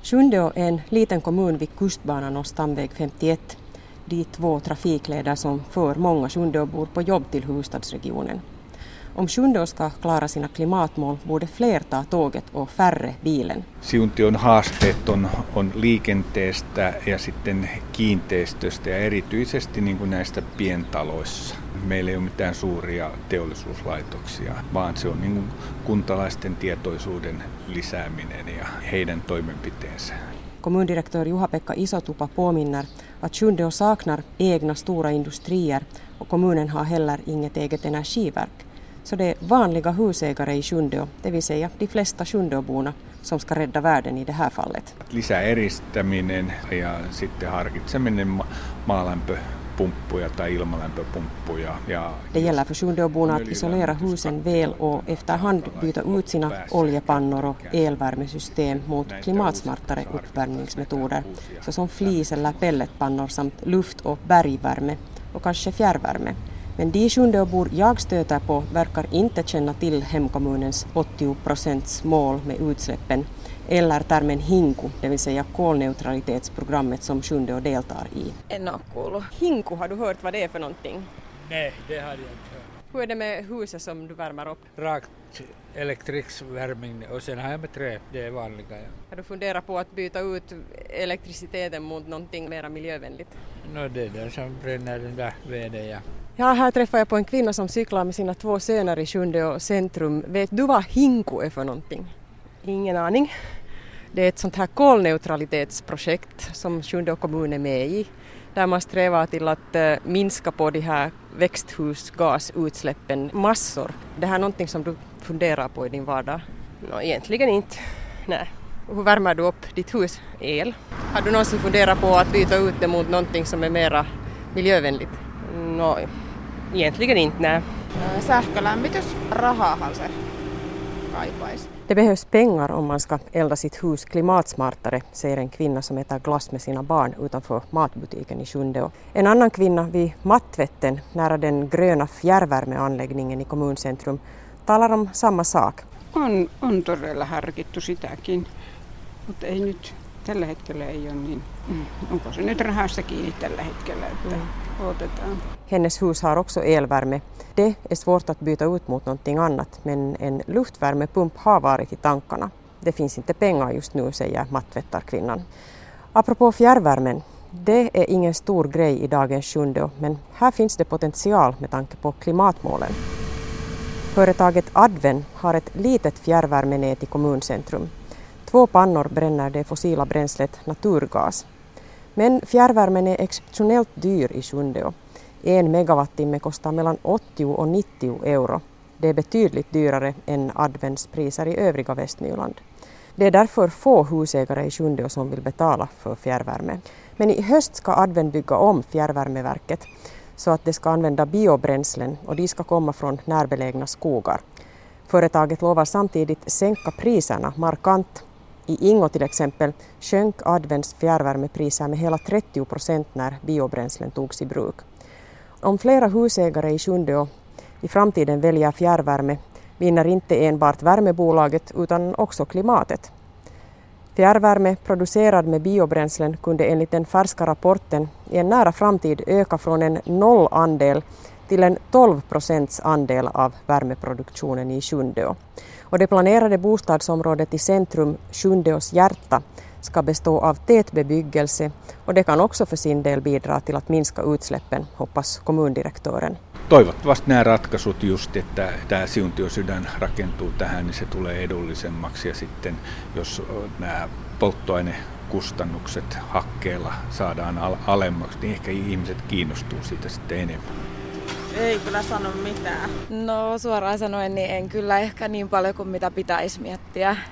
Sjundeå är en liten kommun vid kustbanan och stamväg 51. Dit 2 trafikleder som för många Sjundeåbor på jobb till huvudstadsregionen. Om Sjundeå ska klara sina klimatmål borde fler ta tåget och färre bilen. Siuntion haasteet on liikenteestä ja sitten kiinteistöstä ja erityisesti niin kuin näistä pientaloissa. Meillä ei ole mitään suuria teollisuuslaitoksia, vaan se on niin kuin kuntalaisten tietoisuuden lisääminen ja heidän toimenpiteensä. Kommundirektör Juha-Pekka Isotupa påminner att Sjundeå saknar egna stora industrier och kommunen har heller inget eget energiverk. Så det är vanliga husägare i Sjundeå, det vill säga de flesta Sjundeåborna, som ska rädda världen i det här fallet. Lisäeristäminen ja sitten harkitseminen maalämpöpumppuja tai ilmalämpöpumppuja. Det gäller för Sjundeåborna att isolera husen väl och efterhand byta ut sina oljepannor och elvärmesystem mot klimatsmartare uppvärmningsmetoder såsom flis- eller pelletpannor samt luft- och bergvärme och kanske fjärrvärme. Men de Sjundeåbor jag stöter på verkar inte känna till hemkommunens 80% mål med utsläppen eller termen HINKU, det vill säga kolneutralitetsprogrammet som Sjundeå deltar i. En har kuullut. HINKU, har du hört vad det är för någonting? Nej, det hade jag inte hört. Hur är det med huset som du värmer upp? Rakt elektrisk värmning och sen har jag med trä, det är vanliga. Ja. Har du funderat på att byta ut elektriciteten mot någonting mer miljövänligt? Det är den som bränner den där veden, ja. Ja, här träffar jag på en kvinna som cyklar med sina 2 söner i Sjundeå centrum. Vet du vad HINKU är för någonting? Ingen aning. Det är ett sånt här kolneutralitetsprojekt som Sjundeå kommun är med i. Där man strävar till att minska på de här växthusgasutsläppen massor. Det här är någonting som du funderar på i din vardag? Egentligen inte. Nej. Hur värmer du upp ditt hus? El. Har du någonsin funderat på att byta ut det mot någonting som är mera miljövänligt? Egentligen inte, nej. Sähkölämmitys, rahahan se kaipaisi. Det behövs pengar om man ska elda sitt hus klimatsmartare, säger en kvinna som äter glass med sina barn utanför matbutiken i Sjundeå. En annan kvinna vid Mattvätten, nära den gröna fjärrvärmeanläggningen i kommuncentrum, talar om samma sak. On todella harkittu sitäkin, mutta ei nyt, tällä hetkellä ei ole niin. Onko se nyt rahasta kiinni tällä hetkellä, että otetaan. Hennes hus har också elvärme. Det är svårt att byta ut mot någonting annat, men en luftvärmepump har varit i tankarna. Det finns inte pengar just nu, säger Mattvättarkvinnan. Apropå fjärrvärmen, det är ingen stor grej i dagens Sjundeå, men här finns det potential med tanke på klimatmålen. Företaget Adven har ett litet fjärrvärmenät i kommuncentrum. 2 pannor bränner det fossila bränslet naturgas. Men fjärrvärmen är exceptionellt dyr i Sjundeå. 1 megawattimme kostar mellan 80 och 90 euro. Det är betydligt dyrare än Advens priser i övriga Västnyland. Det är därför få husägare i Sjundeå som vill betala för fjärrvärme. Men i höst ska Adven bygga om fjärrvärmeverket så att det ska använda biobränslen och de ska komma från närbelägna skogar. Företaget lovar samtidigt sänka priserna markant. I Ingo till exempel sjönk Advens fjärrvärmepriser med hela 30% när biobränslen togs i bruk. Om flera husägare i Sjundeå i framtiden väljer fjärrvärme vinner inte enbart värmebolaget utan också klimatet. Fjärrvärme producerad med biobränslen kunde enligt den färska rapporten i en nära framtid öka från en 0-andel till en 12% andel av värmeproduktionen i Sjundeå. Och det planerade bostadsområdet i centrum, Sjundeås hjärta, ska bestå av tätbebyggelse och det kan också för sin del bidra till att minska utsläppen, hoppas kommundirektören. Toivottavasti nämä ratkaisut just, että tämä Siuntiosydän rakentuu tähän, niin se tulee edullisemmaksi ja sitten jos nämä polttoainekustannukset hakkeella saadaan alemmaksi, niin ehkä ihmiset kiinnostuu siitä sitten enemmän. Ei kyllä sano mitään. No suoraan sanoen niin en kyllä ehkä niin paljon kuin mitä pitäisi miettiä.